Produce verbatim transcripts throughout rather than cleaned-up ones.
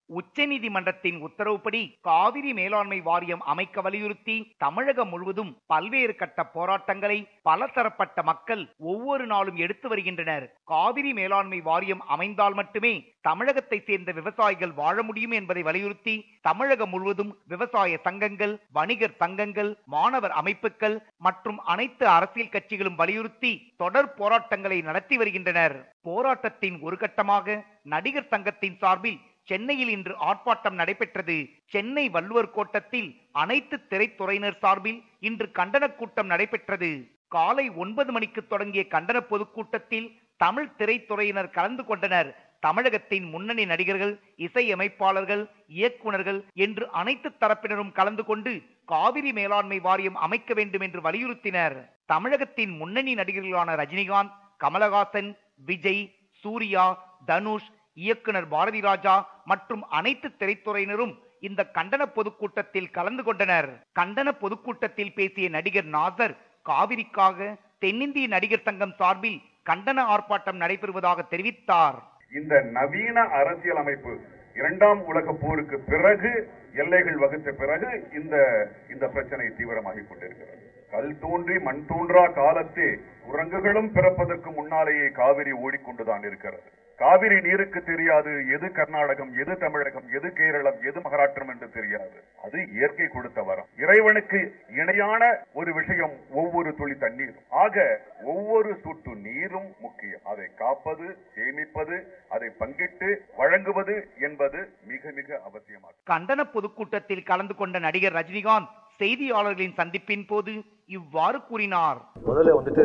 உச்சநீதிமன்றத்தின் உத்தரவுப்படி காவிரி மேலாண்மை வாரியம் அமைக்க வலியுறுத்தி தமிழகம் முழுவதும் பல்வேறு கட்ட போராட்டங்களை பலதரப்பட்ட மக்கள் ஒவ்வொரு நாளும் எடுத்து வருகின்றனர். காவிரி மேலாண்மை வாரியம் அமைந்தால் மட்டுமே தமிழகத்தை சேர்ந்த விவசாயிகள் வாழ முடியும் என்பதை வலியுறுத்தி தமிழகம் முழுவதும் விவசாய சங்கங்கள், வணிகர் சங்கங்கள், மாணவர் அமைப்புகள் மற்றும் அனைத்து அரசியல் கட்சிகளும் வலியுறுத்தி தொடர் போராட்டங்களை நடத்தி வருகின்றனர். போராட்டத்தின் ஒரு கட்டமாக நடிகர் சங்கத்தின் சார்பில் சென்னையில் இன்று ஆர்ப்பாட்டம் நடைபெற்றது. சென்னை வள்ளுவர் கோட்டத்தில் அனைத்து திரைத்துறையினர் சார்பில் இன்று கண்டன கூட்டம் நடைபெற்றது. காலை ஒன்பது மணிக்கு தொடங்கிய கண்டன பொதுக்கூட்டத்தில் தமிழ் திரைத்துறையினர் கலந்து கொண்டனர். தமிழகத்தின் முன்னணி நடிகர்கள், இசையமைப்பாளர்கள், இயக்குநர்கள் என்று அனைத்து தரப்பினரும் கலந்து கொண்டு காவிரி மேலாண்மை வாரியம் அமைக்க வேண்டும் என்று வலியுறுத்தினர். தமிழகத்தின் முன்னணி நடிகர்களான ரஜினிகாந்த், கமலஹாசன், விஜய், சூர்யா, தனுஷ், இயக்குனர் பாரதி ராஜா மற்றும் அனைத்து திரைத்துறையினரும் இந்த கண்டன பொதுக்கூட்டத்தில் கலந்து கொண்டனர். கண்டன பொதுக்கூட்டத்தில் பேசிய நடிகர் நாசர், காவிரிக்காக தென்னிந்திய நடிகர் சங்கம் சார்பில் கண்டன ஆர்ப்பாட்டம் நடைபெறுவதாக தெரிவித்தார். இந்த நவீன அரசியல் அமைப்பு இரண்டாம் உலக போருக்கு பிறகு எல்லைகள் வகுத்த பிறகு இந்த இந்த பிரச்சனை தீவிரமாகிக் கொண்டிருக்கிறது. கல் தோன்றி மண் தோன்றா காலத்தே குரங்குகளும் பிறப்பதற்கு முன்னாலேயே காவிரி ஓடிக்கொண்டுதான் இருக்கிறது. காவிரி நீருக்கு தெரியாது எது கர்நாடகம், எது தமிழகம், எது கேரளம், எது மகாராஷ்டிரம் என்று தெரியாது. அது இயற்கை கொடுத்த வரம். இறைவனுக்கு இணையான ஒரு விஷயம் ஒவ்வொரு துளி தண்ணீரும். ஆக ஒவ்வொரு சொட்டு நீரும் முக்கியம். அதை காப்பது, சேமிப்பது, அதை பங்கிட்டு வழங்குவது என்பது மிக மிக அவசியமாகும். கண்டன பொதுக்கூட்டத்தில் கலந்து கொண்ட நடிகர் ரஜினிகாந்த் செய்தியாளர்களின் சந்திப்பின் போது இவ்வாறு கூறினார். முதல்ல வந்துட்டு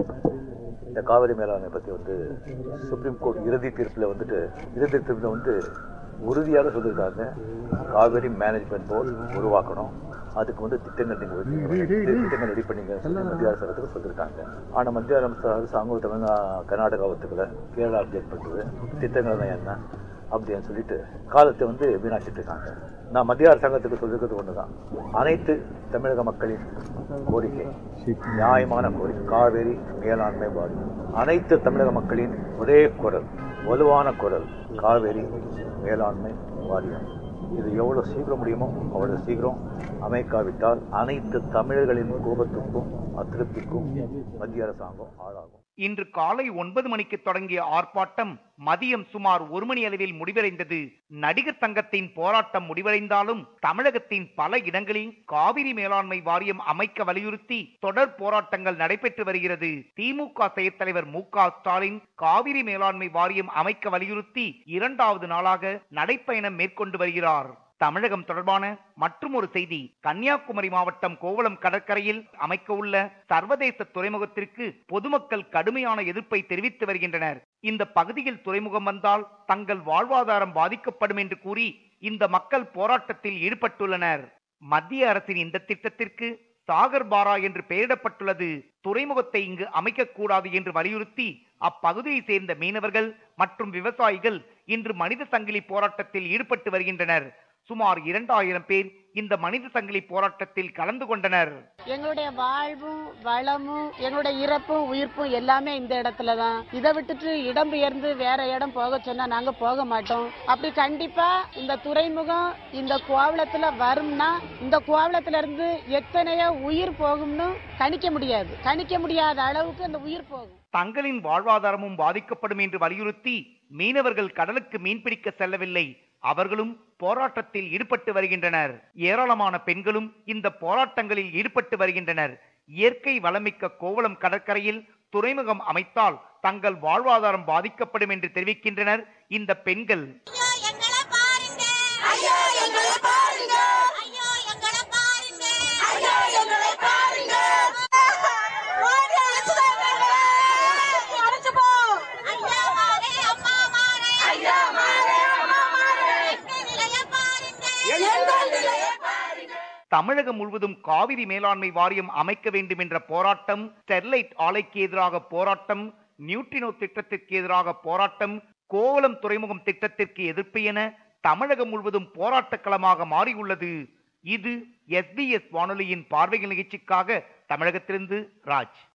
இந்த காவிரி மேலாண்மை பற்றி வந்து சுப்ரீம் கோர்ட் இறுதி தீர்ப்பில் வந்துட்டு இறுதி தீர்ப்பில் வந்து உறுதியாக சொல்லியிருக்காங்க. காவிரி மேனேஜ்மெண்ட் போர்டு உருவாக்கணும், அதுக்கு வந்து திட்டங்கள் நீங்கள் திட்டங்கள் ரெடி பண்ணிங்க சொல்லி மத்திய அரசாங்கத்துக்கு சொல்லியிருக்காங்க. ஆனால் மத்திய அரசாங்கம் தமிழ்நா கர்நாடகா ஒத்துக்கலை, கேரளா அப்டேட் பண்ணுறது திட்டங்கள் தான் என்ன அப்படின்னு சொல்லிட்டு காலத்தை வந்து வீணாக்கிட்டு இருக்காங்க. நான் மத்திய அரசாங்கத்துக்கு சொல்லிருக்கிறது ஒன்றுதான், அனைத்து தமிழக மக்களின் கோரிக்கை நியாயமான கோரிக்கை, காவேரி மேலாண்மை வாரியம். அனைத்து தமிழக மக்களின் ஒரே குரல், வலுவான குரல், காவேரி மேலாண்மை வாரியம். இது எவ்வளவு சீக்கிரம் முடியுமோ அவ்வளவு சீக்கிரம் அமைக்காவிட்டால் அனைத்து தமிழர்களின் கோபத்துக்கும் அதிருப்திக்கும் மத்திய அரசாங்கம் ஆளாகும். இன்று காலை ஒன்பது மணிக்கு தொடங்கிய ஆர்ப்பாட்டம் மதியம் சுமார் ஒரு மணி அளவில் முடிவடைந்தது. நடிகர் சங்கத்தின் போராட்டம் முடிவடைந்தாலும் தமிழகத்தின் பல இடங்களில் காவிரி மேலாண்மை வாரியம் அமைக்க வலியுறுத்தி தொடர் போராட்டங்கள் நடைபெற்று வருகிறது. திமுக செயற் தலைவர் மு க ஸ்டாலின் காவிரி மேலாண்மை வாரியம் அமைக்க வலியுறுத்தி இரண்டாவது நாளாக நடைப்பயணம் மேற்கொண்டு வருகிறார். தமிழகம் தொடர்பான மற்றும் ஒரு செய்தி. கன்னியாகுமரி மாவட்டம் கோவளம் கடற்கரையில் அமைக்க உள்ள சர்வதேச துறைமுகத்திற்கு பொதுமக்கள் கடுமையான எதிர்ப்பை தெரிவித்து வருகின்றனர். இந்த பகுதியில் துறைமுகம் வந்தால் தங்கள் வாழ்வாதாரம் பாதிக்கப்படும் என்று கூறி இந்த மக்கள் போராட்டத்தில் ஈடுபட்டுள்ளனர். மத்திய அரசின் இந்த திட்டத்திற்கு சாகர் பாரா என்று பெயரிடப்பட்டுள்ளது. துறைமுகத்தை இங்கு அமைக்கக்கூடாது என்று வலியுறுத்தி அப்பகுதியை சேர்ந்த மீனவர்கள் மற்றும் விவசாயிகள் இன்று மனித சங்கிலி போராட்டத்தில் ஈடுபட்டு வருகின்றனர். சுமார் இரண்டாயிரம் பேர் இந்த மனித சங்கிலி போராட்டத்தில் கலந்து கொண்டனர். எங்களுடைய வாழ்வும் வளமும் எங்களுடைய இறப்பும் உயிர்ப்பும் எல்லாமே இந்த இடத்துல தான். இதை விட்டுட்டு இடம் பெயர்ந்து வேற இடம் போக சொன்னா நாங்க போக மாட்டோம். அப்படி கண்டிப்பா இந்த துறைமுகம் இந்த கோவளத்துல வரும்னா இந்த கோவளத்துல இருந்து எத்தனையோ உயிர் போகும்னு கணிக்க முடியாது. கணிக்க முடியாத அளவுக்கு அந்த உயிர் போகும். தங்களின் வாழ்வாதாரமும் பாதிக்கப்படும் என்று வலியுறுத்தி மீனவர்கள் கடலுக்கு மீன்பிடிக்க செல்லவில்லை. அவர்களும் போராட்டத்தில் ஈடுபட்டு வருகின்றனர். ஏராளமான பெண்களும் இந்த போராட்டங்களில் ஈடுபட்டு வருகின்றனர். இயற்கை வளமிக்க கோவளம் கடற்கரையில் துறைமுகம் அமைத்தால் தங்கள் வாழ்வாதாரம் பாதிக்கப்படும் என்று தெரிவிக்கின்றனர் இந்த பெண்கள். தமிழகம் முழுவதும் காவிரி மேலாண்மை வாரியம் அமைக்க வேண்டும் என்ற போராட்டம், ஸ்டெர்லைட் ஆலைக்கு எதிராக போராட்டம், நியூட்ரினோ திட்டத்திற்கு எதிராக போராட்டம், கோவளம் துறைமுகம் திட்டத்திற்கு எதிர்ப்பு என தமிழகம் முழுவதும் போராட்ட களமாக மாறியுள்ளது. இது எஸ் பி எஸ் வானொலியின் பார்வைகள் நிகழ்ச்சிக்காக தமிழகத்திலிருந்து ராஜ்.